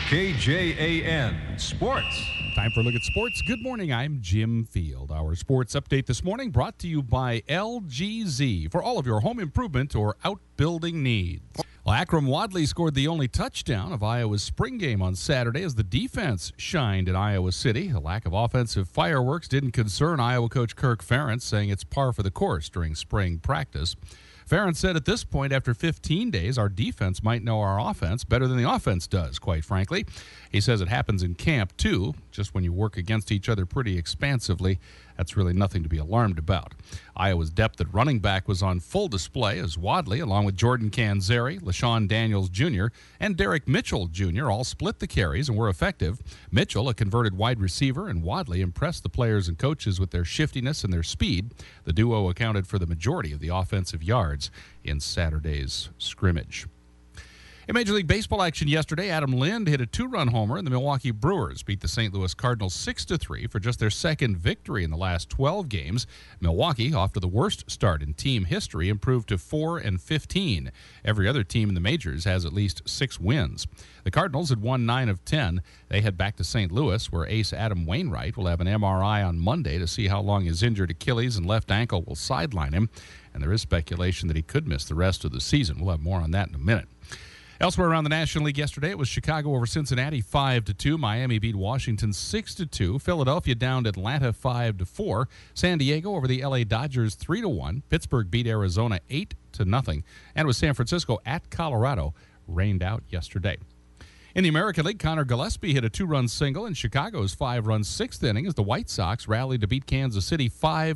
KJAN Sports. Time for a look at sports. Good morning, I'm Jim Field. Our sports update this morning brought to you by LGZ for all of your home improvement or outbuilding needs. Well, Akram Wadley scored the only touchdown of Iowa's spring game on Saturday as the defense shined in Iowa City. The lack of offensive fireworks didn't concern Iowa coach Kirk Ferentz, saying it's par for the course during spring practice. Ferentz said at this point, after 15 days, our defense might know our offense better than the offense does, quite frankly. He says it happens in camp, too. Just when you work against each other pretty expansively, that's really nothing to be alarmed about. Iowa's depth at running back was on full display as Wadley, along with Jordan Canzeri, LaShawn Daniels Jr., and Derek Mitchell Jr. all split the carries and were effective. Mitchell, a converted wide receiver, and Wadley impressed the players and coaches with their shiftiness and their speed. The duo accounted for the majority of the offensive yards in Saturday's scrimmage. In Major League Baseball action yesterday, Adam Lind hit a two-run homer, and the Milwaukee Brewers beat the St. Louis Cardinals 6-3 for just their second victory in the last 12 games. Milwaukee, off to the worst start in team history, improved to 4-15. Every other team in the majors has at least 6 wins. The Cardinals had won 9 of 10. They head back to St. Louis, where ace Adam Wainwright will have an MRI on Monday to see how long his injured Achilles and left ankle will sideline him. And there is speculation that he could miss the rest of the season. We'll have more on that in a minute. Elsewhere around the National League yesterday, it was Chicago over Cincinnati 5-2. Miami beat Washington 6-2. Philadelphia downed Atlanta 5-4. San Diego over the LA Dodgers 3-1. Pittsburgh beat Arizona 8-0. And with San Francisco at Colorado rained out yesterday. In the American League, Connor Gillespie hit a 2-run single in Chicago's 5-run 6th inning as the White Sox rallied to beat Kansas City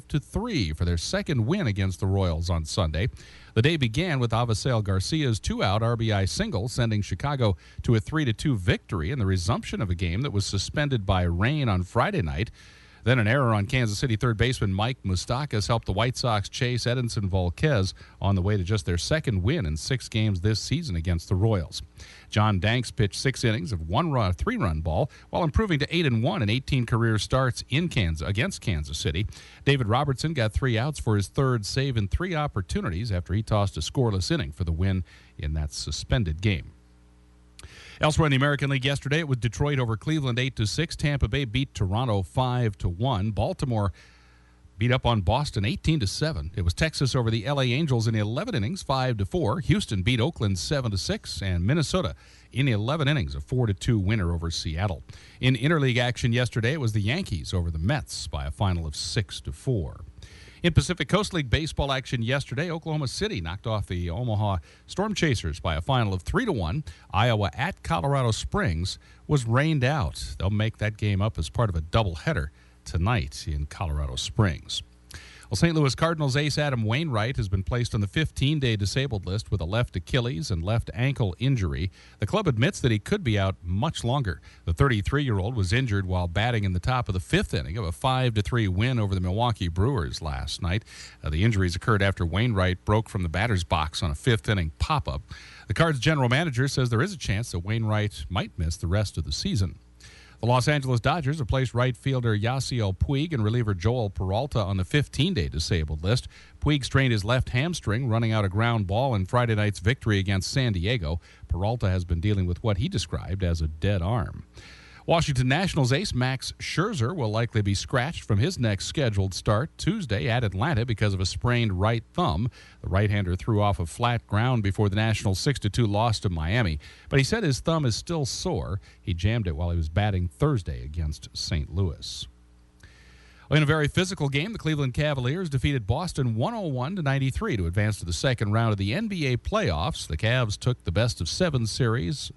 5-3 for their second win against the Royals on Sunday. The day began with Avisail Garcia's 2-out RBI single, sending Chicago to a 3-2 victory in the resumption of a game that was suspended by rain on Friday night. Then an error on Kansas City third baseman Mike Moustakas helped the White Sox chase Edinson Volquez on the way to just their second win in 6 games this season against the Royals. John Danks pitched 6 innings of 3-run ball while improving to 8-1 in 18 career starts against Kansas City. David Robertson got 3 outs for his third save in 3 opportunities after he tossed a scoreless inning for the win in that suspended game. Elsewhere in the American League yesterday, it was Detroit over Cleveland 8-6. Tampa Bay beat Toronto 5-1. Baltimore beat up on Boston 18-7. It was Texas over the LA Angels in 11 innings 5-4. Houston beat Oakland 7-6, and Minnesota in 11 innings a 4-2 winner over Seattle. In interleague action yesterday, it was the Yankees over the Mets by a final of 6-4. In Pacific Coast League baseball action yesterday, Oklahoma City knocked off the Omaha Storm Chasers by a final of 3-1. Iowa at Colorado Springs was rained out. They'll make that game up as part of a doubleheader tonight in Colorado Springs. Well, St. Louis Cardinals ace Adam Wainwright has been placed on the 15-day disabled list with a left Achilles and left ankle injury. The club admits that he could be out much longer. The 33-year-old was injured while batting in the top of the 5th inning of a 5-3 win over the Milwaukee Brewers last night. The injuries occurred after Wainwright broke from the batter's box on a 5th inning pop-up. The Cards general manager says there is a chance that Wainwright might miss the rest of the season. The Los Angeles Dodgers have placed right fielder Yasiel Puig and reliever Joel Peralta on the 15-day disabled list. Puig strained his left hamstring, running out a ground ball in Friday night's victory against San Diego. Peralta has been dealing with what he described as a dead arm. Washington Nationals ace Max Scherzer will likely be scratched from his next scheduled start Tuesday at Atlanta because of a sprained right thumb. The right-hander threw off a flat ground before the Nationals' 6-2 loss to Miami, but he said his thumb is still sore. He jammed it while he was batting Thursday against St. Louis. In a very physical game, the Cleveland Cavaliers defeated Boston 101-93 to advance to the second round of the NBA playoffs. The Cavs took the best-of-7 series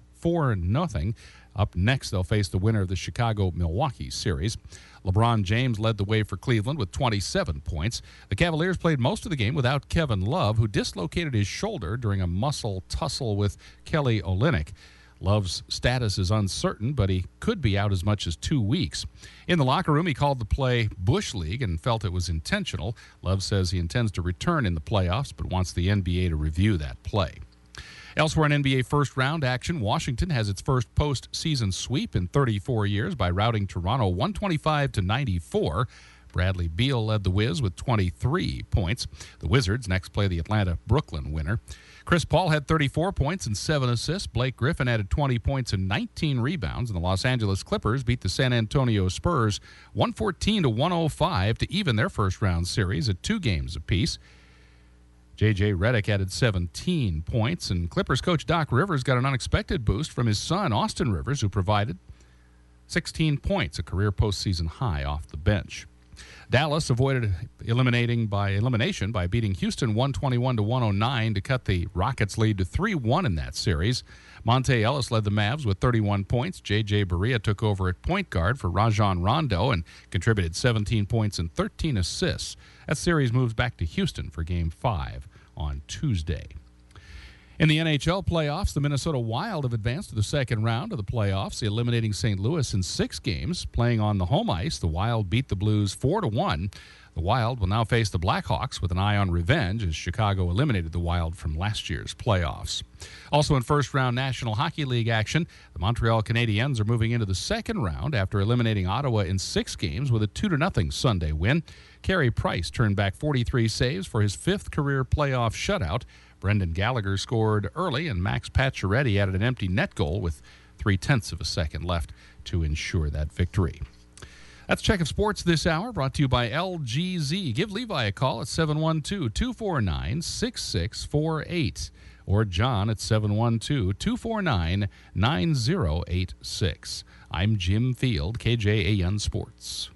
4-0. Up next, they'll face the winner of the Chicago-Milwaukee series. LeBron James led the way for Cleveland with 27 points. The Cavaliers played most of the game without Kevin Love, who dislocated his shoulder during a muscle tussle with Kelly Olynyk. Love's status is uncertain, but he could be out as much as 2 weeks. In the locker room, he called the play Bush League and felt it was intentional. Love says he intends to return in the playoffs, but wants the NBA to review that play. Elsewhere in NBA first-round action, Washington has its first postseason sweep in 34 years by routing Toronto 125-94. Bradley Beal led the Wiz with 23 points. The Wizards next play the Atlanta-Brooklyn winner. Chris Paul had 34 points and 7 assists. Blake Griffin added 20 points and 19 rebounds. And the Los Angeles Clippers beat the San Antonio Spurs 114-105 to even their first-round series at 2 games apiece. J.J. Redick added 17 points, and Clippers coach Doc Rivers got an unexpected boost from his son, Austin Rivers, who provided 16 points, a career postseason high off the bench. Dallas avoided elimination by beating Houston 121-109 to cut the Rockets' lead to 3-1 in that series. Monte Ellis led the Mavs with 31 points. J.J. Barea took over at point guard for Rajon Rondo and contributed 17 points and 13 assists. That series moves back to Houston for Game 5 on Tuesday. In the NHL playoffs, the Minnesota Wild have advanced to the second round of the playoffs, eliminating St. Louis in 6 games. Playing on the home ice, the Wild beat the Blues 4-1. The Wild will now face the Blackhawks with an eye on revenge as Chicago eliminated the Wild from last year's playoffs. Also in first-round National Hockey League action, the Montreal Canadiens are moving into the second round after eliminating Ottawa in 6 games with a 2-0 Sunday win. Carey Price turned back 43 saves for his 5th career playoff shutout. Brendan Gallagher scored early, and Max Pacioretty added an empty net goal with 0.3 of a second left to ensure that victory. That's Check of Sports this hour, brought to you by LGZ. Give Levi a call at 712-249-6648 or John at 712-249-9086. I'm Jim Field, KJAN Sports.